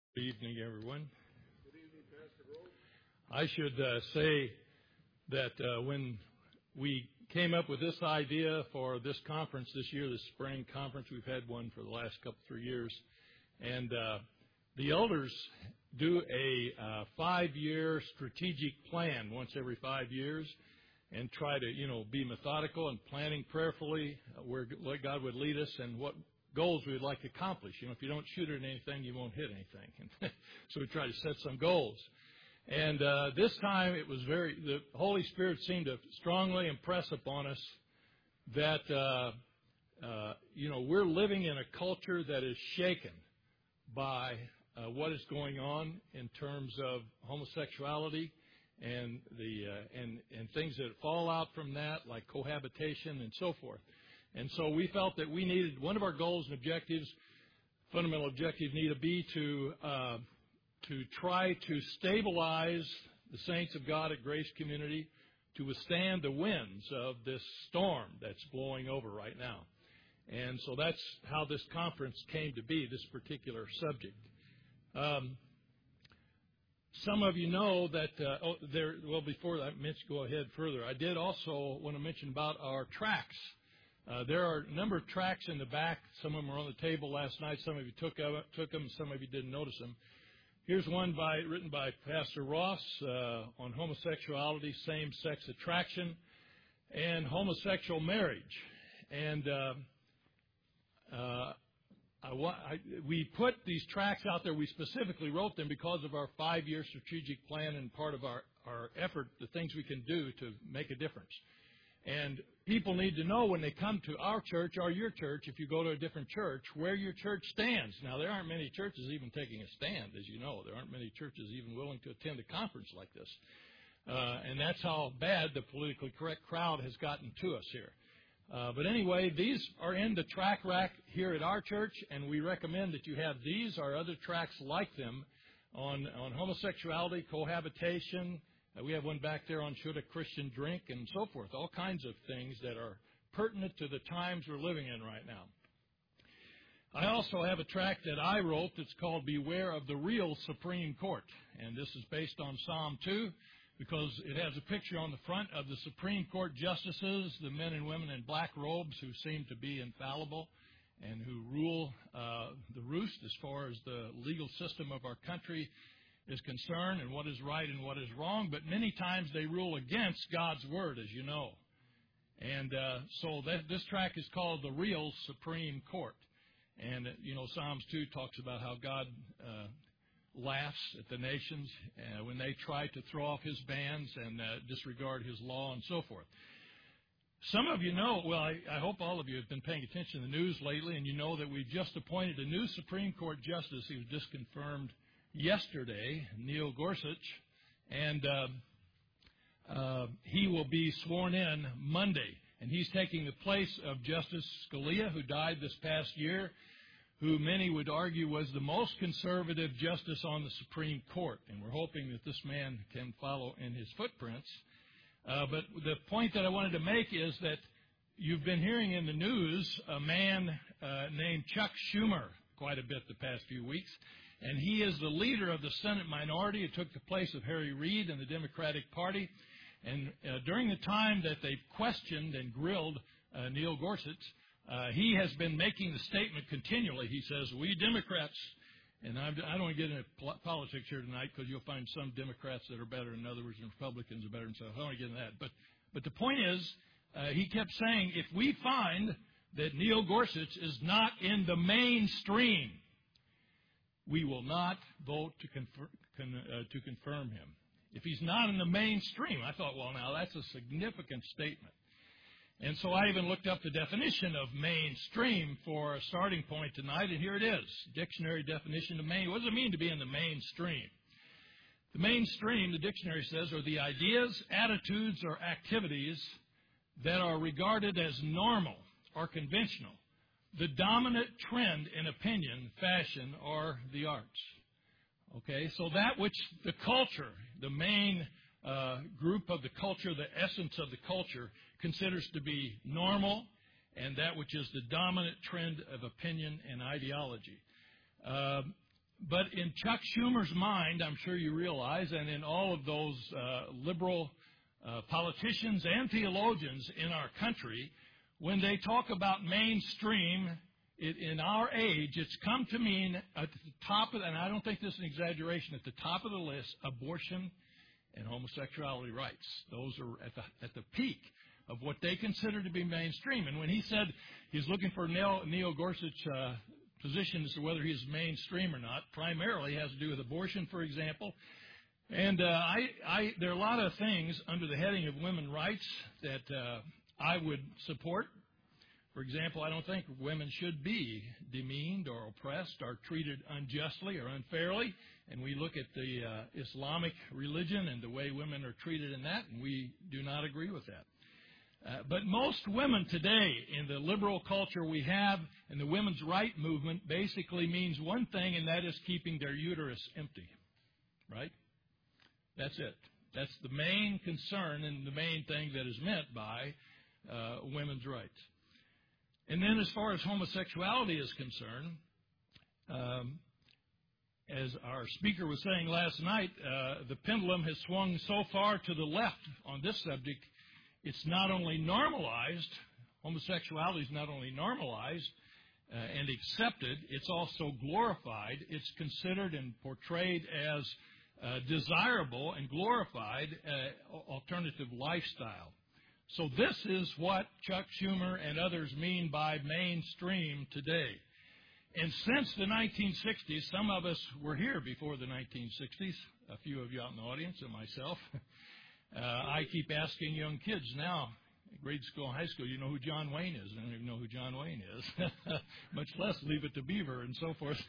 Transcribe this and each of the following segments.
Good evening, everyone. Good evening, Pastor Rose. I should say that when we came up with this idea for this conference this year, this spring conference, we've had one for the last 3 years, and the elders do a 5-year strategic plan once every 5 years and try to, be methodical and planning prayerfully where God would lead us and what goals we would like to accomplish. If you don't shoot at anything, you won't hit anything. So we try to set some goals. And this time it was the Holy Spirit seemed to strongly impress upon us that, we're living in a culture that is shaken by what is going on in terms of homosexuality and and things that fall out from that, like cohabitation and so forth. And so we felt that we needed, one of our goals and objectives, fundamental objectives, need to be to try to stabilize the saints of God at Grace Community to withstand the winds of this storm that's blowing over right now. And so that's how this conference came to be, this particular subject. Some of you know that, before that, go ahead further. I did also want to mention about our tracts. There are a number of tracts in the back. Some of them were on the table last night. Some of you took them. Some of you didn't notice them. Here's one written by Pastor Ross on homosexuality, same-sex attraction, and homosexual marriage. And we put these tracts out there. We specifically wrote them because of our 5-year strategic plan and part of our effort, the things we can do to make a difference. And people need to know when they come to our church or your church, if you go to a different church, where your church stands. Now, there aren't many churches even taking a stand, as you know. There aren't many churches even willing to attend a conference like this. And that's how bad the politically correct crowd has gotten to us here. But anyway, these are in the tract rack here at our church, and we recommend that you have these or other tracts like them on homosexuality, cohabitation. We have one back there on should a Christian drink and so forth, all kinds of things that are pertinent to the times we're living in right now. I also have a tract that I wrote that's called Beware of the Real Supreme Court, and this is based on Psalm 2 because it has a picture on the front of the Supreme Court justices, the men and women in black robes who seem to be infallible and who rule the roost as far as the legal system of our country is concerned and what is right and what is wrong, but many times they rule against God's Word, as you know. And so this tract is called The Real Supreme Court. And, Psalms 2 talks about how God laughs at the nations when they try to throw off His bans and disregard His law and so forth. Some of you know, I hope all of you have been paying attention to the news lately, and you know that we've just appointed a new Supreme Court justice. He was just confirmed yesterday, Neil Gorsuch, and he will be sworn in Monday. And he's taking the place of Justice Scalia, who died this past year, who many would argue was the most conservative justice on the Supreme Court. And we're hoping that this man can follow in his footprints. But the point that I wanted to make is that you've been hearing in the news a man named Chuck Schumer quite a bit the past few weeks. And he is the leader of the Senate minority. It took the place of Harry Reid in the Democratic Party. And during the time that they've questioned and grilled Neil Gorsuch, he has been making the statement continually. He says, we Democrats, and I don't want to get into politics here tonight because you'll find some Democrats that are better than others and Republicans are better and so I don't want to get into that. But the point is, he kept saying, if we find that Neil Gorsuch is not in the mainstream, we will not vote to confirm him. If he's not in the mainstream, I thought, well, now that's a significant statement. And so I even looked up the definition of mainstream for a starting point tonight, and here it is. Dictionary definition of main. What does it mean to be in the mainstream? The mainstream, the dictionary says, are the ideas, attitudes, or activities that are regarded as normal or conventional, the dominant trend in opinion, fashion, or the arts. Okay, so that which the culture, the main group of the culture, the essence of the culture, considers to be normal, and that which is the dominant trend of opinion and ideology. But in Chuck Schumer's mind, I'm sure you realize, and in all of those liberal politicians and theologians in our country, when they talk about mainstream in our age, it's come to mean at the top of, and I don't think this is an exaggeration, at the top of the list, abortion and homosexuality rights. Those are at the peak of what they consider to be mainstream. And when he said he's looking for Neil Gorsuch's position as to whether he's mainstream or not, primarily has to do with abortion, for example. And there are a lot of things under the heading of women's rights that I would support. For example, I don't think women should be demeaned or oppressed or treated unjustly or unfairly. And we look at the Islamic religion and the way women are treated in that, and we do not agree with that. But most women today in the liberal culture we have and the women's right movement basically means one thing, and that is keeping their uterus empty, right? That's it. That's the main concern and the main thing that is meant by women's rights. And then as far as homosexuality is concerned, as our speaker was saying last night, the pendulum has swung so far to the left on this subject. It's not only normalized, homosexuality is not only normalized and accepted, it's also glorified. It's considered and portrayed as desirable and glorified alternative lifestyle. So this is what Chuck Schumer and others mean by mainstream today. And since the 1960s, some of us were here before the 1960s, a few of you out in the audience and myself. I keep asking young kids now, grade school and high school, you know who John Wayne is? I don't even know who John Wayne is, much less Leave It to Beaver and so forth.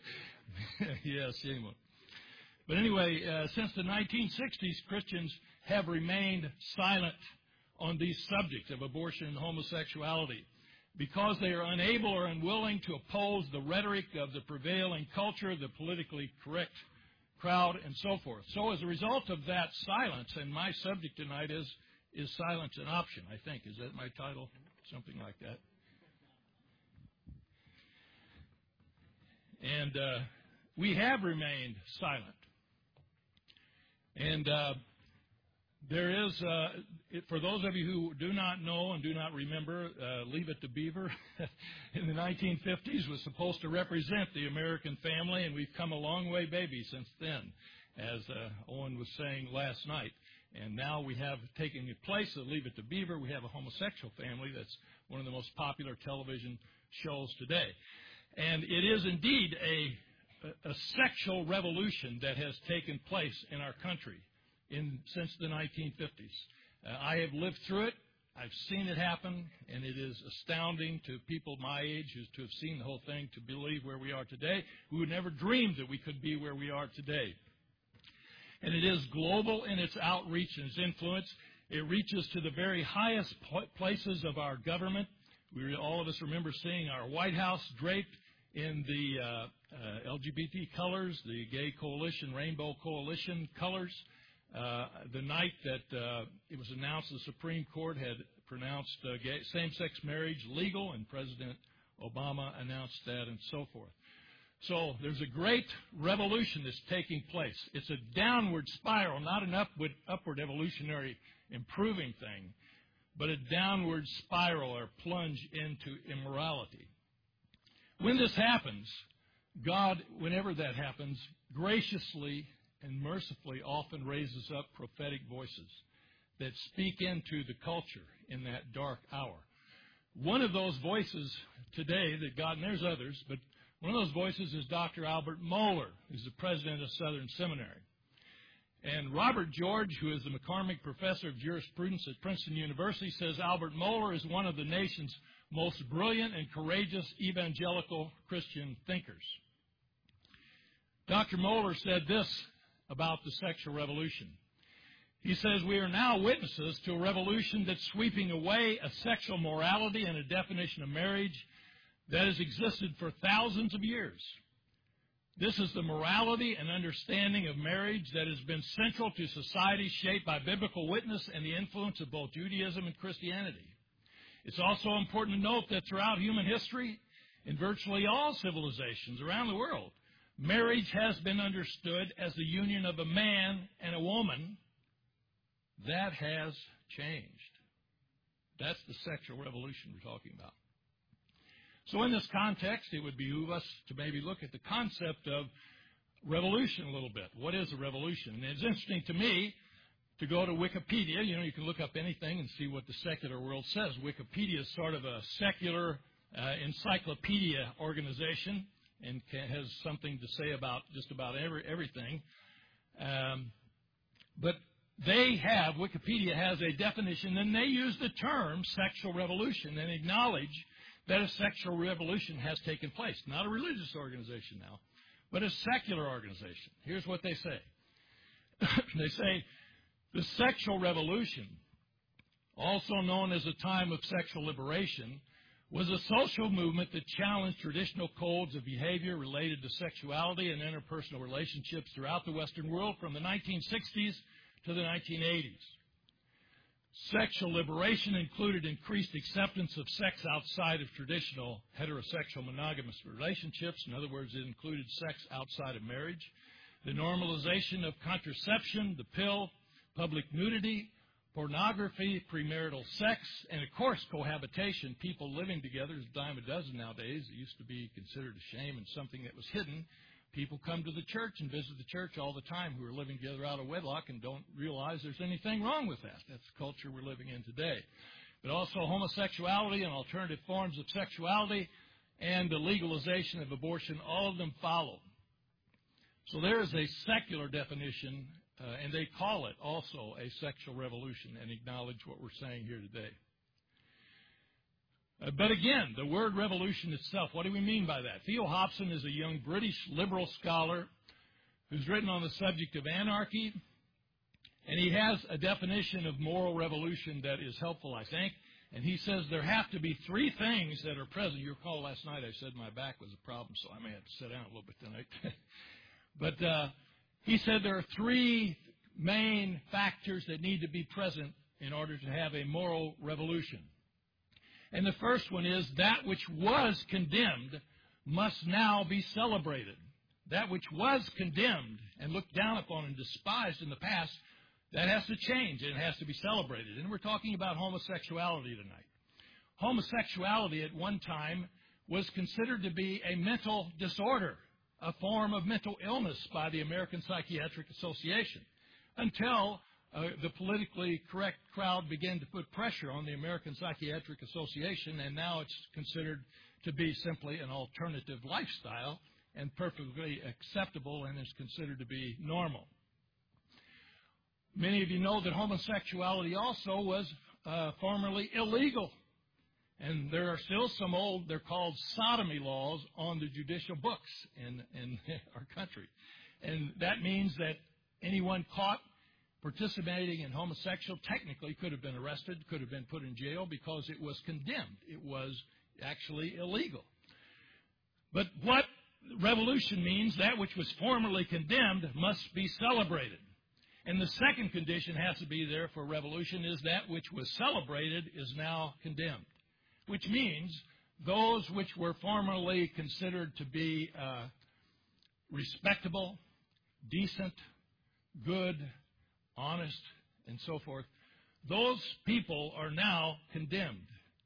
Yeah, shame on. But anyway, since the 1960s, Christians have remained silent on these subjects of abortion and homosexuality because they are unable or unwilling to oppose the rhetoric of the prevailing culture, the politically correct crowd, and so forth. So as a result of that silence, and my subject tonight is silence an option, I think. Is that my title? Something like that. And we have remained silent. And there is, for those of you who do not know and do not remember, Leave It to Beaver in the 1950s was supposed to represent the American family, and we've come a long way, baby, since then, as Owen was saying last night. And now we have taken the place of Leave It to Beaver. We have a homosexual family that's one of the most popular television shows today. And it is indeed a sexual revolution that has taken place in our country since the 1950s. I have lived through it. I've seen it happen, and it is astounding to people my age who have seen the whole thing to believe where we are today. We would never dream that we could be where we are today. And it is global in its outreach and its influence. It reaches to the very highest places of our government. All of us remember seeing our White House draped in the LGBT colors, the Gay Coalition, Rainbow Coalition colors. The night that it was announced the Supreme Court had pronounced same-sex marriage legal, and President Obama announced that, and so forth. So there's a great revolution that's taking place. It's a downward spiral, not an upward evolutionary improving thing, but a downward spiral or plunge into immorality. When this happens, God, whenever that happens, graciously and mercifully often raises up prophetic voices that speak into the culture in that dark hour. One of those voices today that God, and there's others, but one of those voices is Dr. Albert Mohler, who's the president of Southern Seminary. And Robert George, who is the McCormick Professor of Jurisprudence at Princeton University, says Albert Mohler is one of the nation's most brilliant and courageous evangelical Christian thinkers. Dr. Mohler said this about the sexual revolution. He says, we are now witnesses to a revolution that's sweeping away a sexual morality and a definition of marriage that has existed for thousands of years. This is the morality and understanding of marriage that has been central to society shaped by biblical witness and the influence of both Judaism and Christianity. It's also important to note that throughout human history, in virtually all civilizations around the world, marriage has been understood as the union of a man and a woman. That has changed. That's the sexual revolution we're talking about. So in this context, it would behoove us to maybe look at the concept of revolution a little bit. What is a revolution? And it's interesting to me to go to Wikipedia. You know, you can look up anything and see what the secular world says. Wikipedia is sort of a secular encyclopedia organization and has something to say about just about everything. But Wikipedia has a definition, and they use the term sexual revolution and acknowledge that a sexual revolution has taken place. Not a religious organization now, but a secular organization. Here's what they say. They say, the sexual revolution, also known as a time of sexual liberation, was a social movement that challenged traditional codes of behavior related to sexuality and interpersonal relationships throughout the Western world from the 1960s to the 1980s. Sexual liberation included increased acceptance of sex outside of traditional heterosexual monogamous relationships. In other words, it included sex outside of marriage. The normalization of contraception, the pill, public nudity, pornography, premarital sex, and, of course, cohabitation. People living together is a dime a dozen nowadays. It used to be considered a shame and something that was hidden. People come to the church and visit the church all the time who are living together out of wedlock and don't realize there's anything wrong with that. That's the culture we're living in today. But also homosexuality and alternative forms of sexuality and the legalization of abortion, all of them followed. So there is a secular definition, and they call it also a sexual revolution and acknowledge what we're saying here today. But again, the word revolution itself, what do we mean by that? Theo Hobson is a young British liberal scholar who's written on the subject of anarchy, and he has a definition of moral revolution that is helpful, I think. And he says there have to be three things that are present. You recall last night I said my back was a problem, so I may have to sit down a little bit tonight. But he said there are three main factors that need to be present in order to have a moral revolution. And the first one is that which was condemned must now be celebrated. That which was condemned and looked down upon and despised in the past, that has to change and it has to be celebrated. And we're talking about homosexuality tonight. Homosexuality at one time was considered to be a mental disorder, a form of mental illness by the American Psychiatric Association, until the politically correct crowd began to put pressure on the American Psychiatric Association, and now it's considered to be simply an alternative lifestyle and perfectly acceptable and is considered to be normal. Many of you know that homosexuality also was formerly illegal, and there are still some they're called sodomy laws on the judicial books in our country. And that means that anyone caught participating in homosexual technically could have been arrested, could have been put in jail because it was condemned. It was actually illegal. But what revolution means, that which was formerly condemned must be celebrated. And the second condition has to be there for revolution is that which was celebrated is now condemned, which means those which were formerly considered to be respectable, decent, good, honest, and so forth, those people are now condemned.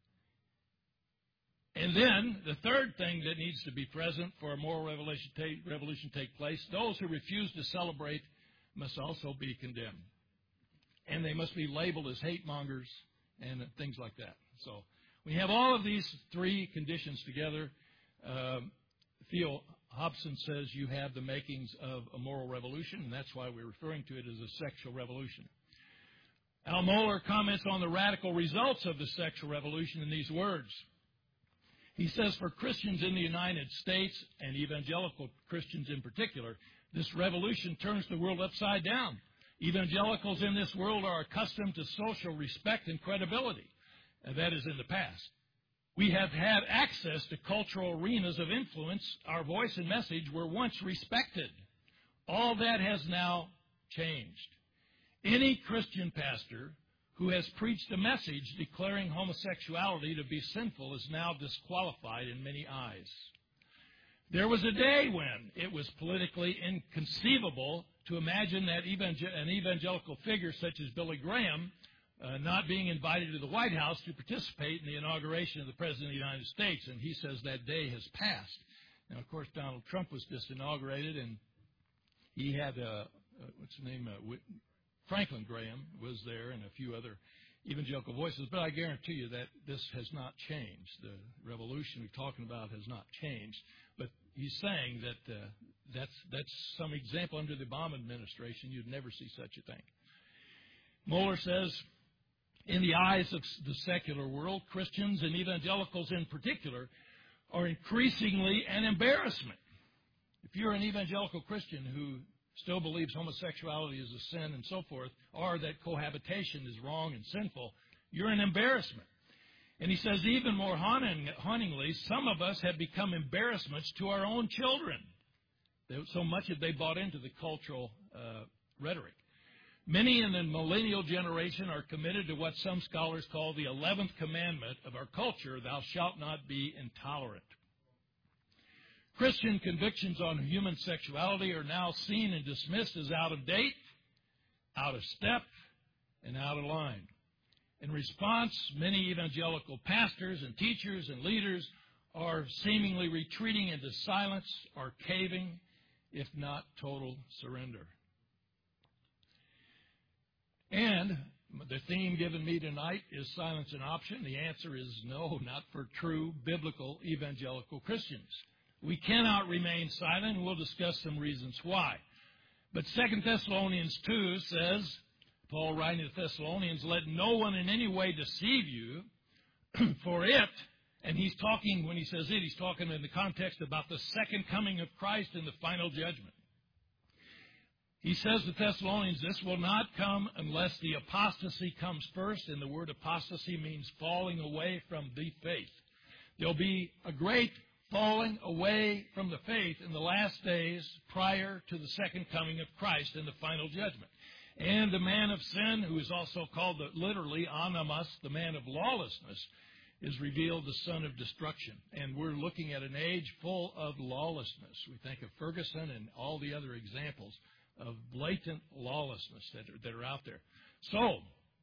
And then the third thing that needs to be present for a moral revolution to take place, those who refuse to celebrate must also be condemned. And they must be labeled as hate mongers and things like that. So we have all of these three conditions together. Theo Hobson says you have the makings of a moral revolution, and that's why we're referring to it as a sexual revolution. Al Mohler comments on the radical results of the sexual revolution in these words. He says, for Christians in the United States, and evangelical Christians in particular, this revolution turns the world upside down. Evangelicals in this world are accustomed to social respect and credibility, and that is in the past. We have had access to cultural arenas of influence. Our voice and message were once respected. All that has now changed. Any Christian pastor who has preached a message declaring homosexuality to be sinful is now disqualified in many eyes. There was a day when it was politically inconceivable to imagine that an evangelical figure such as Billy Graham not being invited to the White House to participate in the inauguration of the President of the United States, and he says that day has passed. Now, of course, Donald Trump was just inaugurated, and he had, Franklin Graham was there, and a few other evangelical voices, but I guarantee you that this has not changed. The revolution we're talking about has not changed, but he's saying that that's some example under the Obama administration. You'd never see such a thing. Mohler says, in the eyes of the secular world, Christians and evangelicals in particular are increasingly an embarrassment. If you're an evangelical Christian who still believes homosexuality is a sin and so forth, or that cohabitation is wrong and sinful, you're an embarrassment. And he says, even more hauntingly, some of us have become embarrassments to our own children. So much have they bought into the cultural rhetoric. Many in the millennial generation are committed to what some scholars call the 11th commandment of our culture, thou shalt not be intolerant. Christian convictions on human sexuality are now seen and dismissed as out of date, out of step, and out of line. In response, many evangelical pastors and teachers and leaders are seemingly retreating into silence or caving, if not total surrender. And the theme given me tonight is silence an option? The answer is no, not for true biblical evangelical Christians. We cannot remain silent, and we'll discuss some reasons why. But 2 Thessalonians 2 says, Paul writing to the Thessalonians, let no one in any way deceive you, for it, and he's talking, when he says it, he's talking in the context about the second coming of Christ and the final judgment. He says to Thessalonians, this will not come unless the apostasy comes first, and the word apostasy means falling away from the faith. There'll be a great falling away from the faith in the last days prior to the second coming of Christ and the final judgment. And the man of sin, who is also called literally Anamas, the man of lawlessness, is revealed the son of destruction. And we're looking at an age full of lawlessness. We think of Ferguson and all the other examples of blatant lawlessness that are out there. So,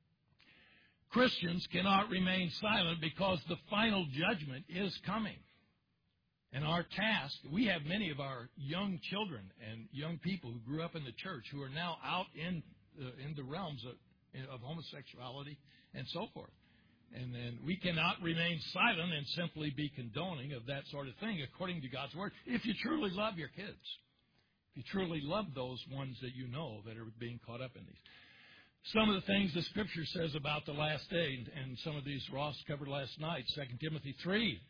Christians cannot remain silent because the final judgment is coming. And our task, we have many of our young children and young people who grew up in the church who are now out in the realms of homosexuality and so forth. And then we cannot remain silent and simply be condoning of that sort of thing according to God's Word. If you truly love your kids, if you truly love those ones that you know that are being caught up in these. Some of the things the Scripture says about the last day, and some of these Ross covered last night, 2 Timothy 3.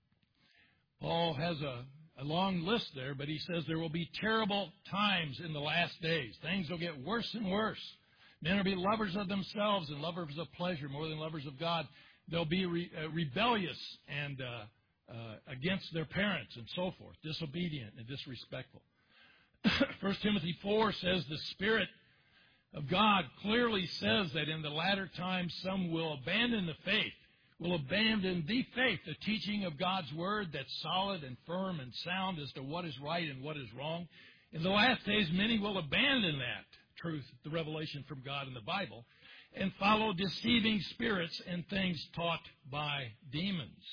Paul has a long list there, but he says there will be terrible times in the last days. Things will get worse and worse. Men will be lovers of themselves and lovers of pleasure more than lovers of God. They'll be rebellious and against their parents and so forth, disobedient and disrespectful. 1 Timothy 4 says the Spirit of God clearly says that in the latter times some will abandon the faith, the teaching of God's Word that's solid and firm and sound as to what is right and what is wrong. In the last days, many will abandon that truth, the revelation from God in the Bible, and follow deceiving spirits and things taught by demons.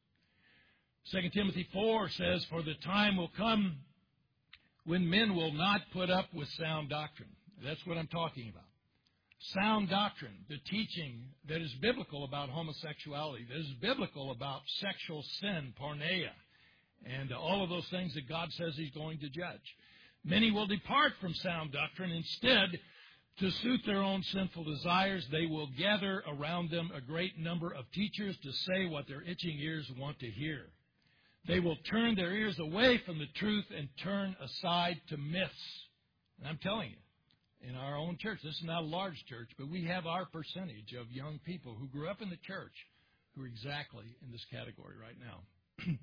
2 Timothy 4 says, for the time will come when men will not put up with sound doctrine. That's what I'm talking about. Sound doctrine, the teaching that is biblical about homosexuality, that is biblical about sexual sin, porneia, and all of those things that God says He's going to judge. Many will depart from sound doctrine. Instead, to suit their own sinful desires, they will gather around them a great number of teachers to say what their itching ears want to hear. They will turn their ears away from the truth and turn aside to myths. And I'm telling you, in our own church, this is not a large church, but we have our percentage of young people who grew up in the church who are exactly in this category right now.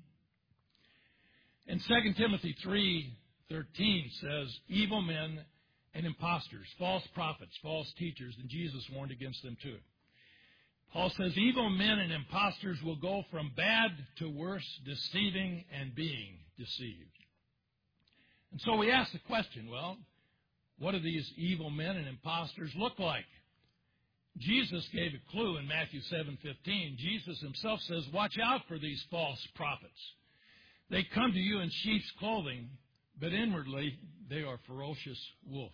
And 2 Timothy 3:13 says, evil men and impostors, false prophets, false teachers, and Jesus warned against them too. Paul says, evil men and impostors will go from bad to worse, deceiving and being deceived. And so we ask the question, well, what do these evil men and imposters look like? Jesus gave a clue in Matthew 7:15. Jesus himself says, watch out for these false prophets. They come to you in sheep's clothing, but inwardly they are ferocious wolves.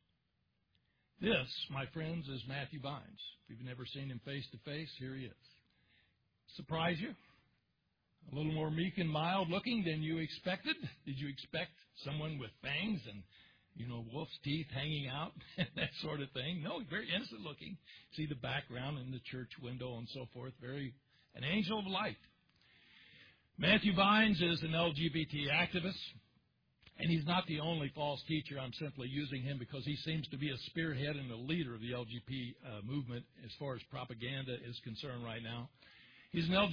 This, my friends, is Matthew Vines. If you've never seen him face to face, here he is. Surprise you? A little more meek and mild looking than you expected? Did you expect someone with fangs and, wolf's teeth hanging out and that sort of thing? No, very innocent looking. See the background in the church window and so forth. An angel of light. Matthew Vines is an LGBT activist, and he's not the only false teacher. I'm simply using him because he seems to be a spearhead and a leader of the LGBT movement as far as propaganda is concerned right now. He's an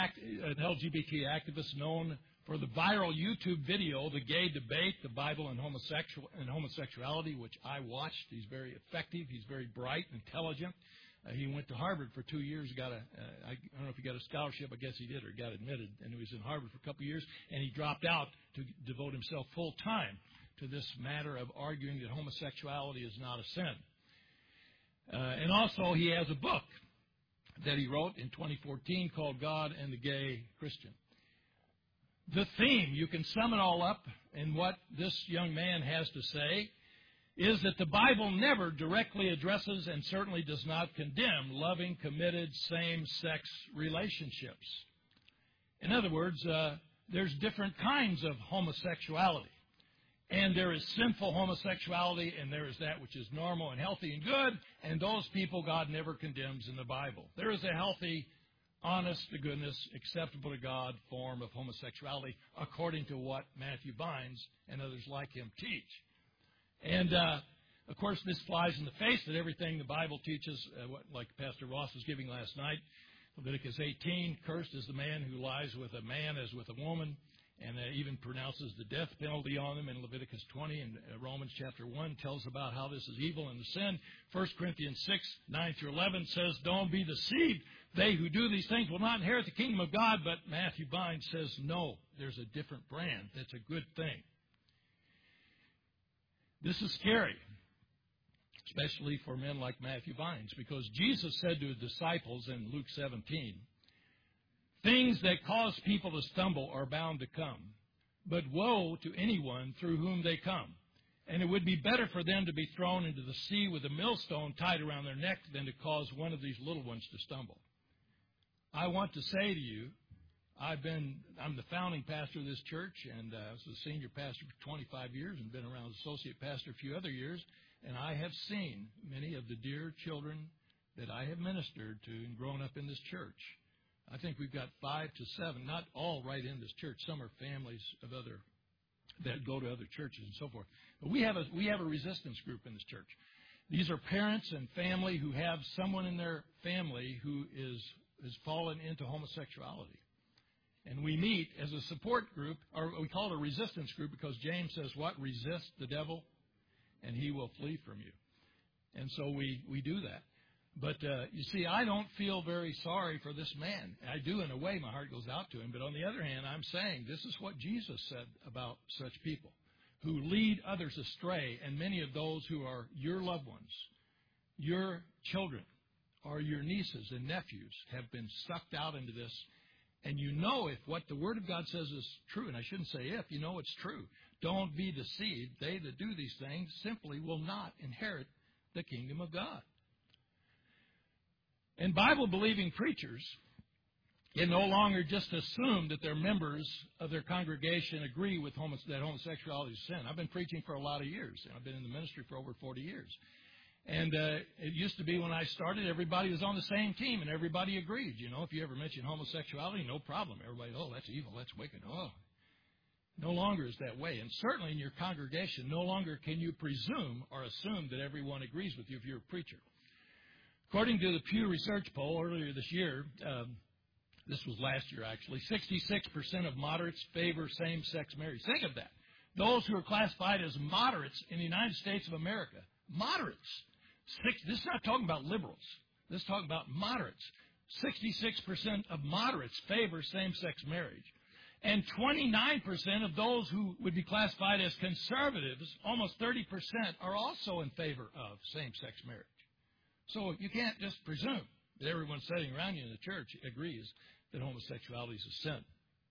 LGBT activist known for the viral YouTube video, The Gay Debate, the Bible and Homosexuality, which I watched. He's very effective. He's very bright, intelligent. He went to Harvard for 2 years, I don't know if he got a scholarship, I guess he did, or got admitted, and he was in Harvard for a couple of years, and he dropped out to devote himself full time to this matter of arguing that homosexuality is not a sin. And also he has a book that he wrote in 2014 called God and the Gay Christian. The theme, you can sum it all up in what this young man has to say, is that the Bible never directly addresses and certainly does not condemn loving, committed, same-sex relationships. In other words, there's different kinds of homosexuality. And there is sinful homosexuality, and there is that which is normal and healthy and good, and those people God never condemns in the Bible. There is a healthy, honest to goodness, acceptable to God form of homosexuality, according to what Matthew Vines and others like him teach. And, of course, this flies in the face of everything the Bible teaches, like Pastor Ross was giving last night. Leviticus 18, cursed is the man who lies with a man as with a woman, and even pronounces the death penalty on them in Leviticus 20, and Romans chapter 1 tells about how this is evil and a sin. 1 Corinthians 6, 9 through 11 says, don't be deceived. They who do these things will not inherit the kingdom of God. But Matthew Vines says, no, there's a different brand. That's a good thing. This is scary, especially for men like Matthew Vines, because Jesus said to his disciples in Luke 17, things that cause people to stumble are bound to come, but woe to anyone through whom they come. And it would be better for them to be thrown into the sea with a millstone tied around their neck than to cause one of these little ones to stumble. I want to say to you, I'm the founding pastor of this church, and I was the senior pastor for 25 years and been around as associate pastor a few other years, and I have seen many of the dear children that I have ministered to and grown up in this church. I think we've got 5 to 7, not all right in this church. Some are families of that go to other churches and so forth. But we have a resistance group in this church. These are parents and family who have someone in their family who has fallen into homosexuality. And we meet as a support group, or we call it a resistance group because James says what? Resist the devil, and he will flee from you. And so we do that. But you see, I don't feel very sorry for this man. I do in a way. My heart goes out to him. But on the other hand, I'm saying this is what Jesus said about such people who lead others astray, and many of those who are your loved ones, your children, or your nieces and nephews have been sucked out into this. And you know if what the Word of God says is true, and I shouldn't say if, you know it's true. Don't be deceived. They that do these things simply will not inherit the kingdom of God. And Bible-believing preachers can no longer just assume that their members of their congregation agree with that homosexuality is sin. I've been preaching for a lot of years. I've been in the ministry for over 40 years. And it used to be when I started, everybody was on the same team, and everybody agreed. You know, if you ever mention homosexuality, no problem. Everybody, oh, that's evil, that's wicked. Oh, no longer is that way. And certainly in your congregation, no longer can you presume or assume that everyone agrees with you if you're a preacher. According to the Pew Research poll earlier this year, this was last year actually, 66% of moderates favor same-sex marriage. Think of that. Those who are classified as moderates in the United States of America, moderates. This is not talking about liberals. This is talking about moderates. 66% of moderates favor same-sex marriage. And 29% of those who would be classified as conservatives, almost 30%, are also in favor of same-sex marriage. So you can't just presume that everyone sitting around you in the church agrees that homosexuality is a sin.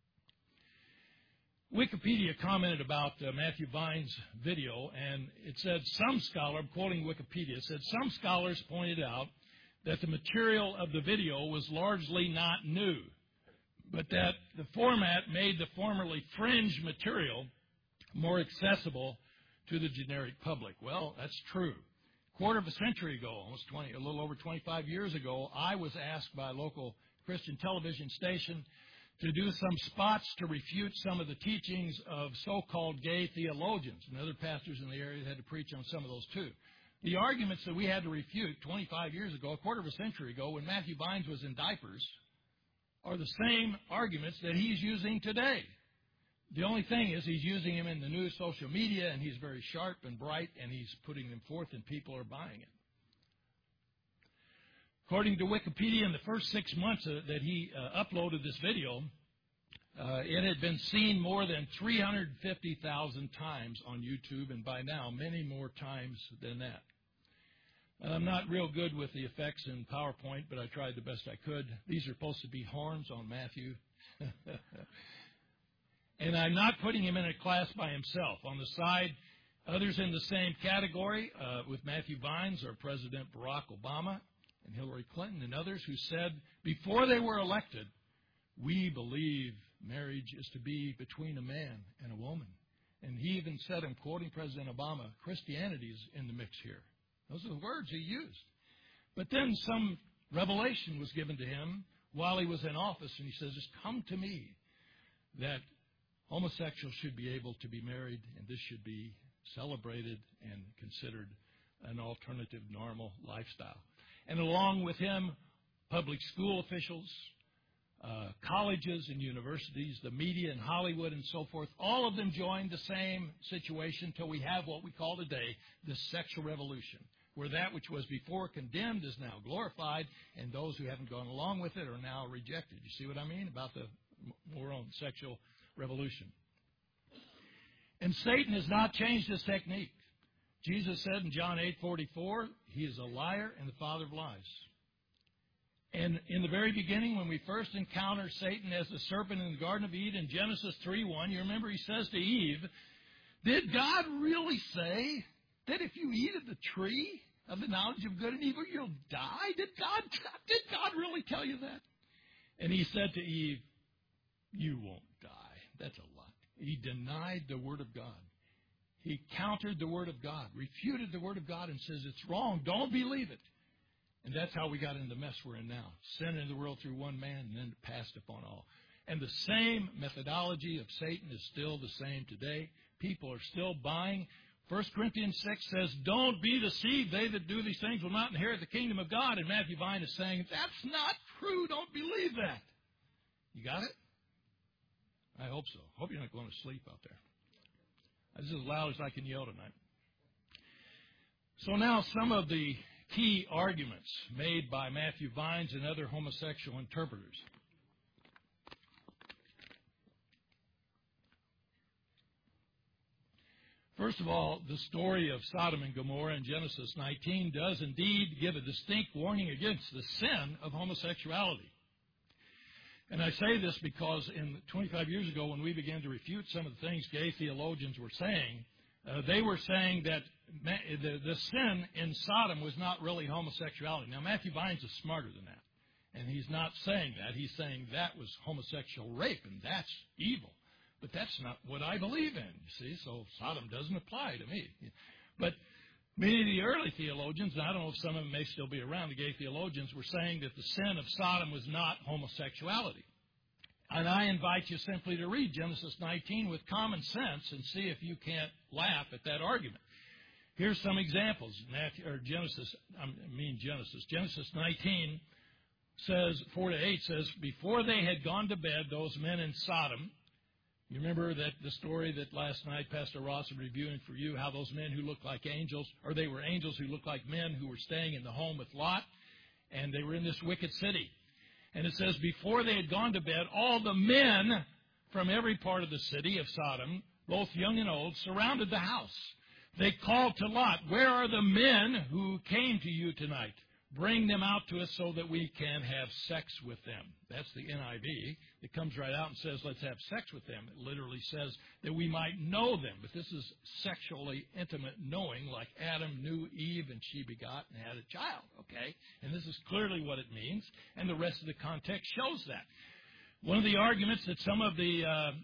Wikipedia commented about Matthew Vine's video, and it said some scholar, I'm quoting Wikipedia, said some scholars pointed out that the material of the video was largely not new, but that the format made the formerly fringe material more accessible to the generic public. Well, that's true. Quarter of a century ago, a little over 25 years ago, I was asked by a local Christian television station to do some spots to refute some of the teachings of so-called gay theologians, and other pastors in the area had to preach on some of those too. The arguments that we had to refute 25 years ago, a quarter of a century ago, when Matthew Vines was in diapers, are the same arguments that he's using today. The only thing is he's using them in the new social media, and he's very sharp and bright, and he's putting them forth, and people are buying it. According to Wikipedia, in the first 6 months that he uploaded this video, it had been seen more than 350,000 times on YouTube, and by now, many more times than that. I'm not real good with the effects in PowerPoint, but I tried the best I could. These are supposed to be horns on Matthew. And I'm not putting him in a class by himself. On the side, others in the same category with Matthew Vines are President Barack Obama and Hillary Clinton and others who said before they were elected, we believe marriage is to be between a man and a woman. And he even said, I'm quoting President Obama, Christianity is in the mix here. Those are the words he used. But then some revelation was given to him while he was in office, and he says, it's come to me that homosexuals should be able to be married, and this should be celebrated and considered an alternative, normal lifestyle. And along with him, public school officials, colleges and universities, the media in Hollywood and so forth, all of them joined the same situation until we have what we call today the sexual revolution, where that which was before condemned is now glorified, and those who haven't gone along with it are now rejected. You see what I mean about the more on sexual revolution? And Satan has not changed his technique. Jesus said in John 8:44, he is a liar and the father of lies. And in the very beginning, when we first encounter Satan as the serpent in the Garden of Eden, Genesis 3:1, you remember he says to Eve, did God really say that if you eat of the tree of the knowledge of good and evil, you'll die? Did God really tell you that? And he said to Eve, you won't die. That's a lie. He denied the Word of God. He countered the Word of God, refuted the Word of God, and says it's wrong. Don't believe it. And that's how we got in the mess we're in now. Sin into the world through one man, and then it passed upon all. And the same methodology of Satan is still the same today. People are still buying. 1 Corinthians 6 says, don't be deceived. They that do these things will not inherit the kingdom of God. And Matthew Vine is saying, that's not true. Don't believe that. You got it? I hope so. Hope you're not going to sleep out there. This is as loud as I can yell tonight. So now some of the key arguments made by Matthew Vines and other homosexual interpreters. First of all, the story of Sodom and Gomorrah in Genesis 19 does indeed give a distinct warning against the sin of homosexuality. And I say this because 25 years ago when we began to refute some of the things gay theologians were saying, they were saying that the sin in Sodom was not really homosexuality. Now, Matthew Vines is smarter than that, and he's not saying that. He's saying that was homosexual rape, and that's evil. But that's not what I believe in, you see, so Sodom doesn't apply to me. But many of the early theologians, and I don't know if some of them may still be around, the gay theologians, were saying that the sin of Sodom was not homosexuality. And I invite you simply to read Genesis 19 with common sense and see if you can't laugh at that argument. Here's some examples. Genesis 19 says, 4-8 says, before they had gone to bed, those men in Sodom, you remember that the story that last night Pastor Ross was reviewing for you, how those men who looked like angels, or they were angels who looked like men who were staying in the home with Lot, and they were in this wicked city. And it says, before they had gone to bed, all the men from every part of the city of Sodom, both young and old, surrounded the house. They called to Lot, "Where are the men who came to you tonight? Bring them out to us so that we can have sex with them." That's the NIV. It comes right out and says, let's have sex with them. It literally says that we might know them. But this is sexually intimate knowing, like Adam knew Eve and she begot and had a child. Okay? And this is clearly what it means. And the rest of the context shows that. One of the arguments that some of the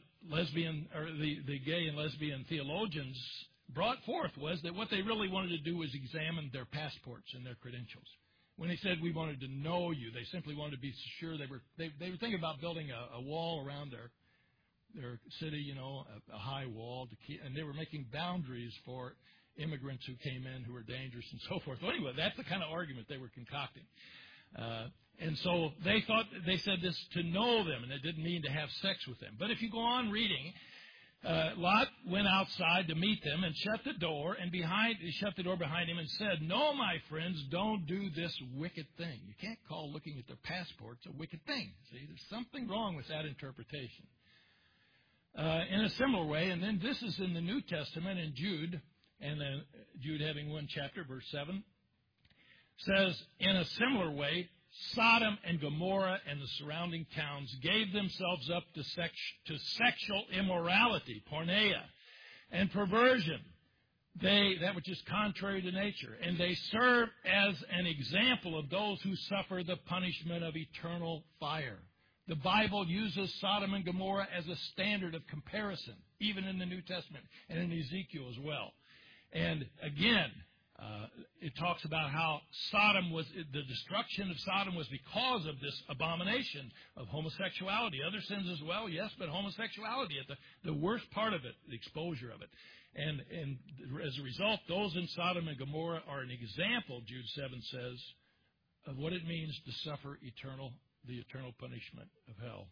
the gay and lesbian theologians brought forth was that what they really wanted to do was examine their passports and their credentials. When they said we wanted to know you, they simply wanted to be sure they were thinking about building a wall around their city, a high wall to keep, and they were making boundaries for immigrants who came in who were dangerous and so forth. So anyway, that's the kind of argument they were concocting. And so they said this to know them, and it didn't mean to have sex with them. But if you go on reading, Lot went outside to meet them and shut the door behind him and said, "No, my friends, don't do this wicked thing." You can't call looking at their passports a wicked thing. See, there's something wrong with that interpretation. In a similar way, and then this is in the New Testament in Jude, and then Jude having one chapter, verse 7, says, "In a similar way, Sodom and Gomorrah and the surrounding towns gave themselves up to sexual immorality, porneia, and perversion, that which is contrary to nature, and they serve as an example of those who suffer the punishment of eternal fire." The Bible uses Sodom and Gomorrah as a standard of comparison, even in the New Testament and in Ezekiel as well. And again, it talks about how the destruction of Sodom was because of this abomination of homosexuality. Other sins as well, yes, but homosexuality at the worst part of it, the exposure of it. And as a result, those in Sodom and Gomorrah are an example, Jude 7 says, of what it means to suffer the eternal punishment of hell.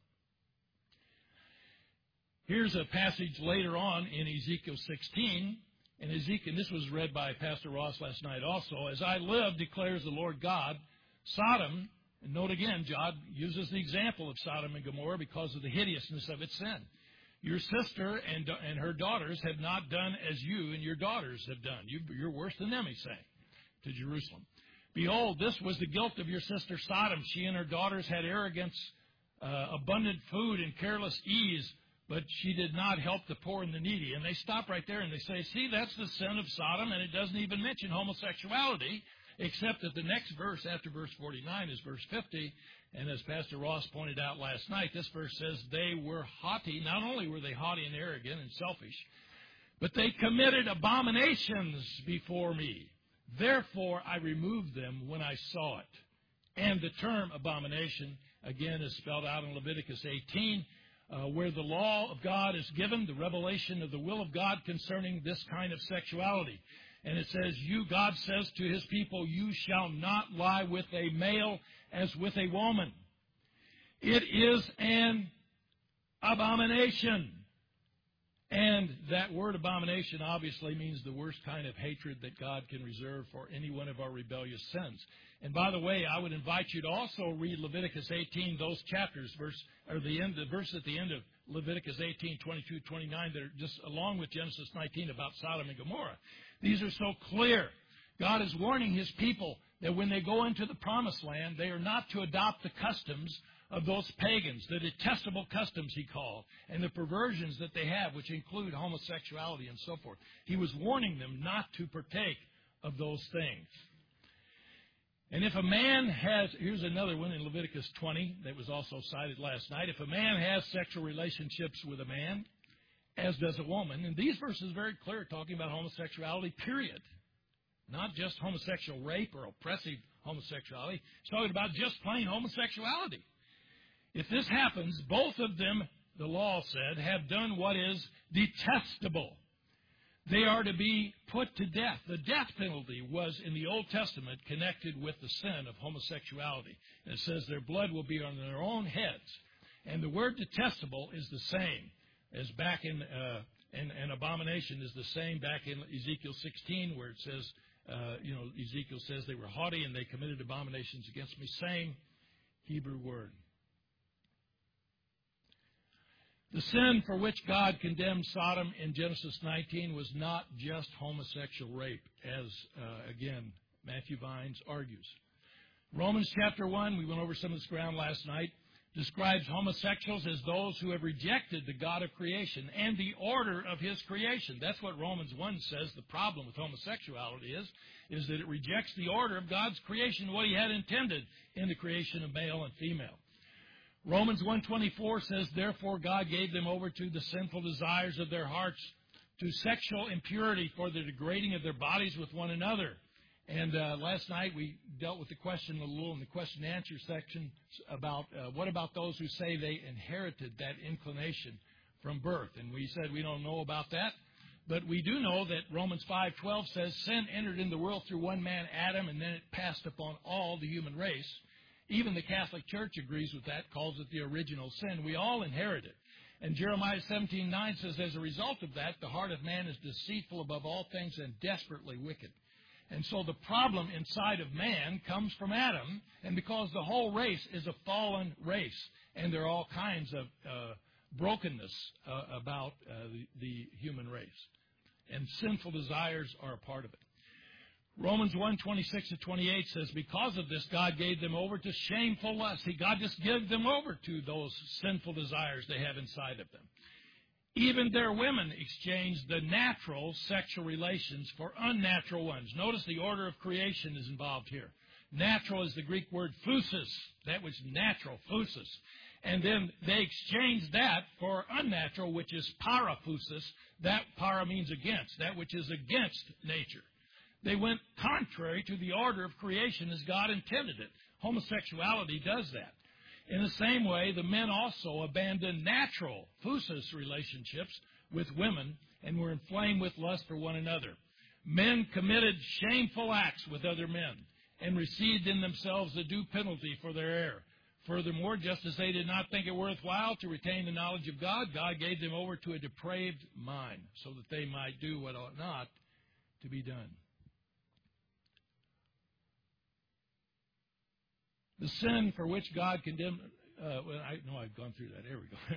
Here's a passage later on in Ezekiel 16. And Ezekiel, this was read by Pastor Ross last night also. "As I live, declares the Lord God, Sodom," and note again, God uses the example of Sodom and Gomorrah because of the hideousness of its sin. "Your sister and her daughters have not done as you and your daughters have done." You're worse than them, he's saying, to Jerusalem. "Behold, this was the guilt of your sister Sodom. She and her daughters had arrogance, abundant food, and careless ease, but she did not help the poor and the needy." And they stop right there and they say, see, that's the sin of Sodom, and it doesn't even mention homosexuality, except that the next verse after verse 49 is verse 50. And as Pastor Ross pointed out last night, this verse says they were haughty. Not only were they haughty and arrogant and selfish, but they committed abominations before me. Therefore I removed them when I saw it. And the term abomination, again, is spelled out in Leviticus 18, where the law of God is given, the revelation of the will of God concerning this kind of sexuality. And it says, God says to his people, "You shall not lie with a male as with a woman. It is an abomination." And that word abomination obviously means the worst kind of hatred that God can reserve for any one of our rebellious sins. And by the way, I would invite you to also read Leviticus 18, those chapters, the verse at the end of Leviticus 18, 22, 29, that are just along with Genesis 19 about Sodom and Gomorrah. These are so clear. God is warning his people that when they go into the promised land, they are not to adopt the customs of those pagans, the detestable customs, he called, and the perversions that they have, which include homosexuality and so forth. He was warning them not to partake of those things. And if a man has, here's another one in Leviticus 20 that was also cited last night. If a man has sexual relationships with a man, as does a woman, and these verses are very clear, talking about homosexuality, period. Not just homosexual rape or oppressive homosexuality. It's talking about just plain homosexuality. If this happens, both of them, the law said, have done what is detestable. They are to be put to death. The death penalty was, in the Old Testament, connected with the sin of homosexuality. And it says their blood will be on their own heads. And the word detestable is the same as back in, and abomination is the same back in Ezekiel 16, where it says, Ezekiel says they were haughty and they committed abominations against me. Same Hebrew word. The sin for which God condemned Sodom in Genesis 19 was not just homosexual rape, as, again, Matthew Vines argues. Romans chapter 1, we went over some of this ground last night, describes homosexuals as those who have rejected the God of creation and the order of His creation. That's what Romans 1 says the problem with homosexuality is that it rejects the order of God's creation, what He had intended in the creation of male and female. Romans 1:24 says, therefore God gave them over to the sinful desires of their hearts, to sexual impurity for the degrading of their bodies with one another. And last night we dealt with the question a little in the question and answer section about what about those who say they inherited that inclination from birth. And we said we don't know about that. But we do know that Romans 5:12 says sin entered in the world through one man, Adam, and then it passed upon all the human race. Even the Catholic Church agrees with that, calls it the original sin. We all inherit it. And Jeremiah 17:9 says, as a result of that, the heart of man is deceitful above all things and desperately wicked. And so the problem inside of man comes from Adam, and because the whole race is a fallen race, and there are all kinds of brokenness about the human race. And sinful desires are a part of it. Romans 1:26-28 says, because of this, God gave them over to shameful lust. See, God just gave them over to those sinful desires they have inside of them. Even their women exchanged the natural sexual relations for unnatural ones. Notice the order of creation is involved here. Natural is the Greek word phusis, that was natural, phusis. And then they exchanged that for unnatural, which is paraphusis. That para means against, that which is against nature. They went contrary to the order of creation as God intended it. Homosexuality does that. In the same way, the men also abandoned natural phusis relationships with women and were inflamed with lust for one another. Men committed shameful acts with other men and received in themselves the due penalty for their error. Furthermore, just as they did not think it worthwhile to retain the knowledge of God, God gave them over to a depraved mind so that they might do what ought not to be done. The sin for which God condemned, I've gone through that. There we go.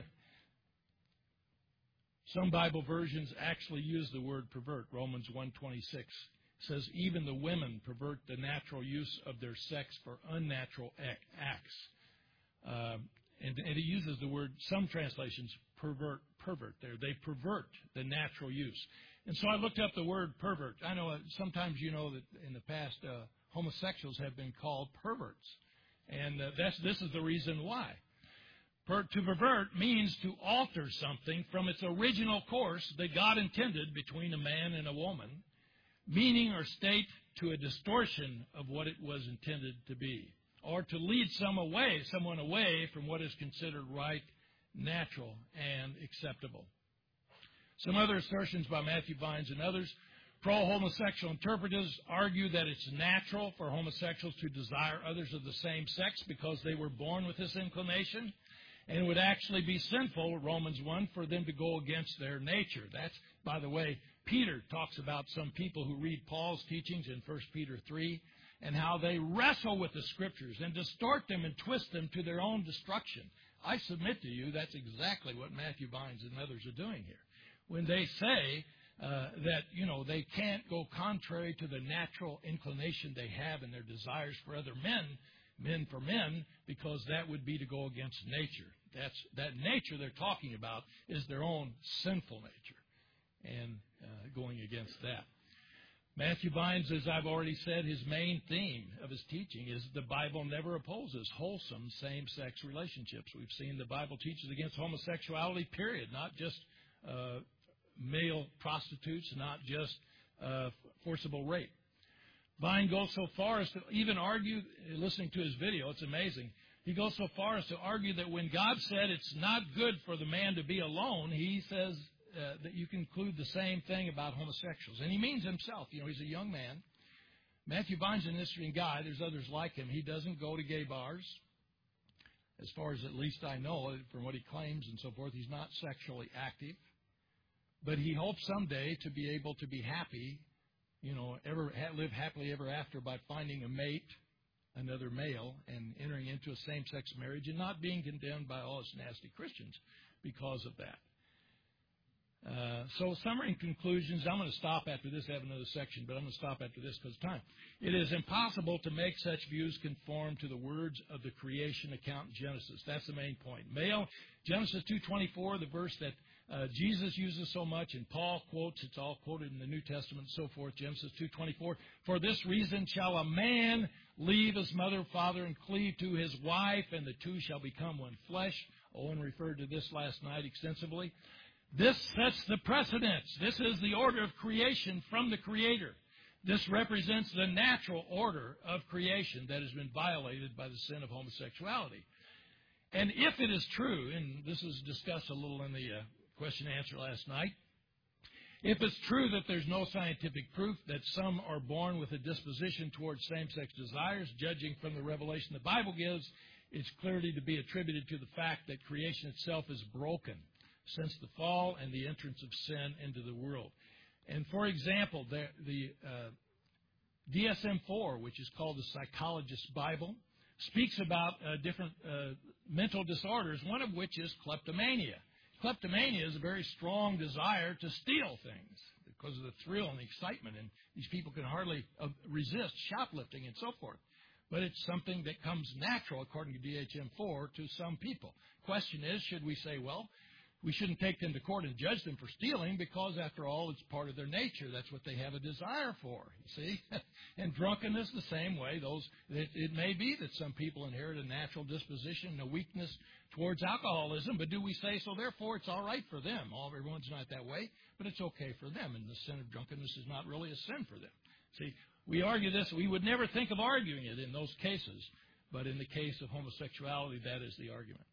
Some Bible versions actually use the word pervert. Romans 1:26 says, even the women pervert the natural use of their sex for unnatural acts. And it uses the word, some translations, pervert there. They pervert the natural use. And so I looked up the word pervert. I know sometimes you know that in the past homosexuals have been called perverts. And this is the reason why. To pervert means to alter something from its original course that God intended between a man and a woman, meaning or state to a distortion of what it was intended to be, or to lead someone away from what is considered right, natural, and acceptable. Some other assertions by Matthew Vines and others. Pro-homosexual interpreters argue that it's natural for homosexuals to desire others of the same sex because they were born with this inclination, and it would actually be sinful, Romans 1, for them to go against their nature. That's, by the way, Peter talks about some people who read Paul's teachings in 1 Peter 3 and how they wrestle with the Scriptures and distort them and twist them to their own destruction. I submit to you that's exactly what Matthew Vines and others are doing here. When they say that, they can't go contrary to the natural inclination they have and their desires for other men for men, because that would be to go against nature. That nature they're talking about is their own sinful nature, and going against that. Matthew Vines, as I've already said, his main theme of his teaching is the Bible never opposes wholesome same-sex relationships. We've seen the Bible teaches against homosexuality, period, not just male prostitutes, not just forcible rape. Vine goes so far as to even argue, listening to his video, it's amazing, he goes so far as to argue that when God said it's not good for the man to be alone, he says that you can conclude the same thing about homosexuals. And he means himself. He's a young man. Matthew Vine's an interesting guy. There's others like him. He doesn't go to gay bars, as far as at least I know, from what he claims and so forth. He's not sexually active. But he hopes someday to be able to be happy, live happily ever after by finding a mate, another male, and entering into a same-sex marriage and not being condemned by all us nasty Christians. because of that. So summary and conclusions. I'm going to stop after this. I have another section, but I'm going to stop after this because of time. It is impossible to make such views conform to the words of the creation account in Genesis. That's the main point. Genesis 2:24, the verse that Jesus uses so much, and Paul quotes, it's all quoted in the New Testament and so forth, Genesis 2:24. For this reason shall a man leave his mother and father and cleave to his wife, and the two shall become one flesh. Owen referred to this last night extensively. This sets the precedence. This is the order of creation from the Creator. This represents the natural order of creation that has been violated by the sin of homosexuality. And if it is true, and this was discussed a little in the question and answer last night, if it's true that there's no scientific proof that some are born with a disposition towards same-sex desires, judging from the revelation the Bible gives, it's clearly to be attributed to the fact that creation itself is broken since the fall and the entrance of sin into the world. And for example, the DSM-4, which is called the Psychologist's Bible, speaks about different mental disorders, one of which is kleptomania. Kleptomania is a very strong desire to steal things because of the thrill and the excitement, and these people can hardly resist shoplifting and so forth. But it's something that comes natural, according to DSM-4, to some people. Question is, should we say, well, we shouldn't take them to court and judge them for stealing because, after all, it's part of their nature. That's what they have a desire for, you see. And drunkenness the same way. It may be that some people inherit a natural disposition, a weakness towards alcoholism, but do we say, so therefore it's all right for them? Everyone's not that way, but it's okay for them, and the sin of drunkenness is not really a sin for them. See, we argue this. We would never think of arguing it in those cases, but in the case of homosexuality, that is the argument.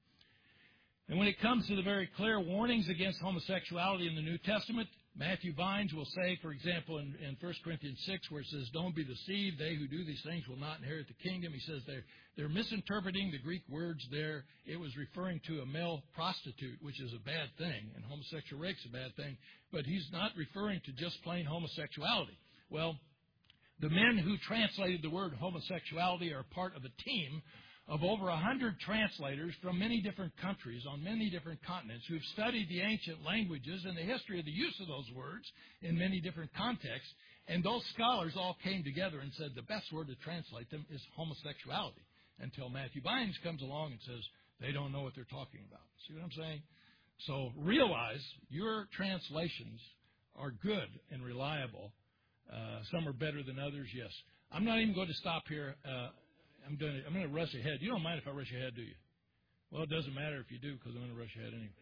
And when it comes to the very clear warnings against homosexuality in the New Testament, Matthew Vines will say, for example, in 1 Corinthians 6, where it says, don't be deceived, they who do these things will not inherit the kingdom. He says they're misinterpreting the Greek words there. It was referring to a male prostitute, which is a bad thing, and homosexual rape's a bad thing, but he's not referring to just plain homosexuality. Well, the men who translated the word homosexuality are part of a team of over 100 translators from many different countries on many different continents who've studied the ancient languages and the history of the use of those words in many different contexts. And those scholars all came together and said the best word to translate them is homosexuality, until Matthew Vines comes along and says they don't know what they're talking about. See what I'm saying? So realize your translations are good and reliable. Some are better than others, yes. I'm not even going to stop here. I'm going to rush ahead. You don't mind if I rush ahead, do you? Well, it doesn't matter if you do, because I'm going to rush ahead anyway.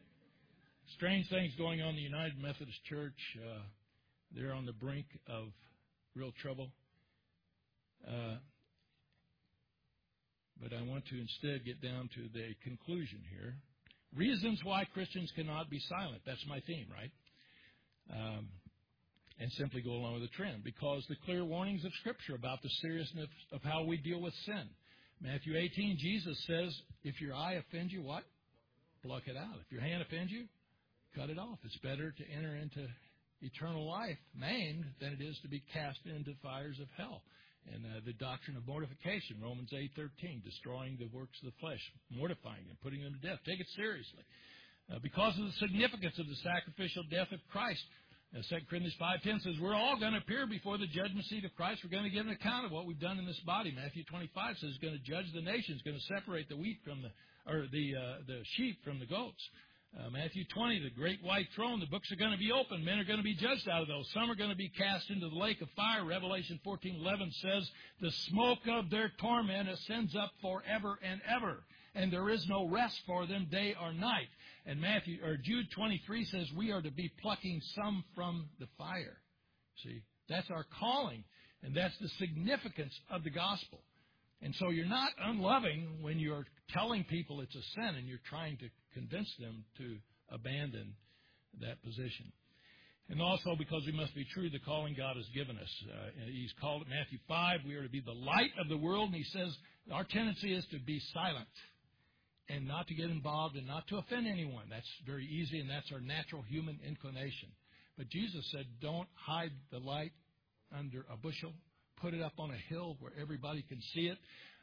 Strange things going on in the United Methodist Church. They're on the brink of real trouble. But I want to instead get down to the conclusion here. Reasons why Christians cannot be silent. That's my theme, right? And simply go along with the trend, because the clear warnings of Scripture about the seriousness of how we deal with sin. Matthew 18, Jesus says, if your eye offends you, what? Pluck it out. If your hand offends you, cut it off. It's better to enter into eternal life maimed than it is to be cast into fires of hell. And the doctrine of mortification, Romans 8:13, destroying the works of the flesh, mortifying them, putting them to death. Take it seriously. Because of the significance of the sacrificial death of Christ, 2 Corinthians 5:10 says we're all going to appear before the judgment seat of Christ. We're going to give an account of what we've done in this body. Matthew 25 says he's going to judge the nations, going to separate the wheat from the sheep from the goats. Matthew 20, the great white throne, the books are going to be opened. Men are going to be judged out of those. Some are going to be cast into the lake of fire. Revelation 14:11 says the smoke of their torment ascends up forever and ever, and there is no rest for them day or night. And Jude 23 says we are to be plucking some from the fire. See, that's our calling, and that's the significance of the gospel. And so you're not unloving when you're telling people it's a sin and you're trying to convince them to abandon that position. And also because we must be true to the calling God has given us. He's called it Matthew 5, we are to be the light of the world, and he says our tendency is to be silent and not to get involved and not to offend anyone. That's very easy, and that's our natural human inclination. But Jesus said, don't hide the light under a bushel. Put it up on a hill where everybody can see it.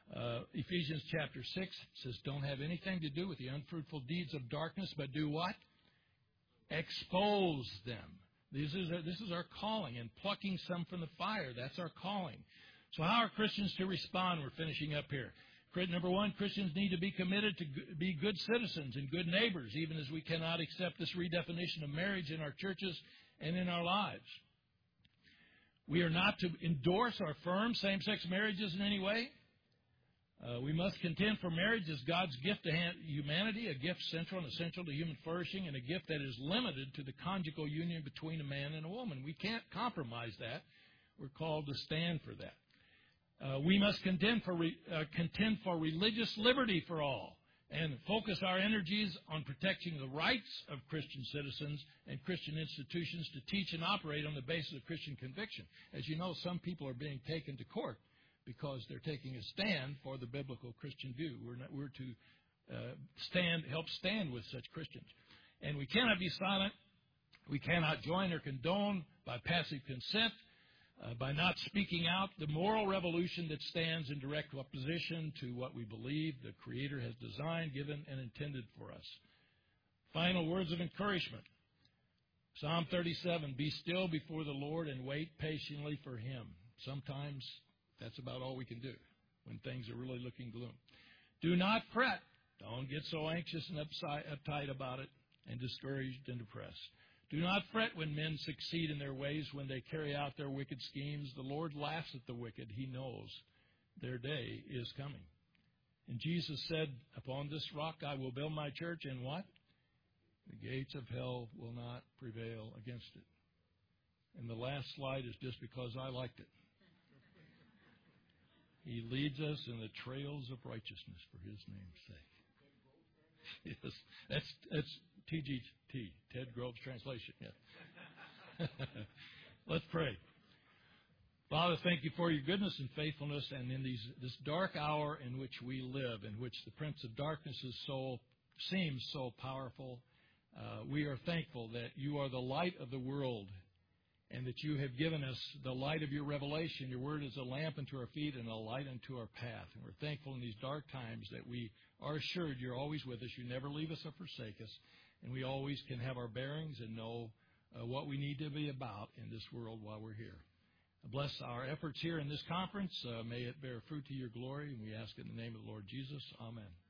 Ephesians chapter 6 says, don't have anything to do with the unfruitful deeds of darkness, but do what? Expose them. This is our calling, and plucking some from the fire. That's our calling. So how are Christians to respond? We're finishing up here. Number one, Christians need to be committed to be good citizens and good neighbors, even as we cannot accept this redefinition of marriage in our churches and in our lives. We are not to endorse or affirm same-sex marriages in any way. We must contend for marriage as God's gift to humanity, a gift central and essential to human flourishing, and a gift that is limited to the conjugal union between a man and a woman. We can't compromise that. We're called to stand for that. We must contend for religious liberty for all and focus our energies on protecting the rights of Christian citizens and Christian institutions to teach and operate on the basis of Christian conviction. As you know, some people are being taken to court because they're taking a stand for the biblical Christian view. We're to help stand with such Christians. And we cannot be silent. We cannot join or condone by passive consent, by not speaking out, the moral revolution that stands in direct opposition to what we believe the Creator has designed, given, and intended for us. Final words of encouragement. Psalm 37, be still before the Lord and wait patiently for Him. Sometimes that's about all we can do when things are really looking gloom. Do not fret. Don't get so anxious and uptight about it and discouraged and depressed. Do not fret when men succeed in their ways, when they carry out their wicked schemes. The Lord laughs at the wicked. He knows their day is coming. And Jesus said, upon this rock I will build my church, and what? The gates of hell will not prevail against it. And the last slide is just because I liked it. He leads us in the trails of righteousness for His name's sake. Yes, that's TGT, Ted Grove's translation. Yeah. Let's pray. Father, thank you for your goodness and faithfulness, and in this dark hour in which we live, in which the Prince of Darkness seems so powerful, we are thankful that you are the light of the world, and that you have given us the light of your revelation. Your word is a lamp unto our feet and a light unto our path. And we're thankful in these dark times that we are assured you're always with us. You never leave us or forsake us. And we always can have our bearings and know what we need to be about in this world while we're here. Bless our efforts here in this conference. May it bear fruit to your glory. And we ask it in the name of the Lord Jesus. Amen.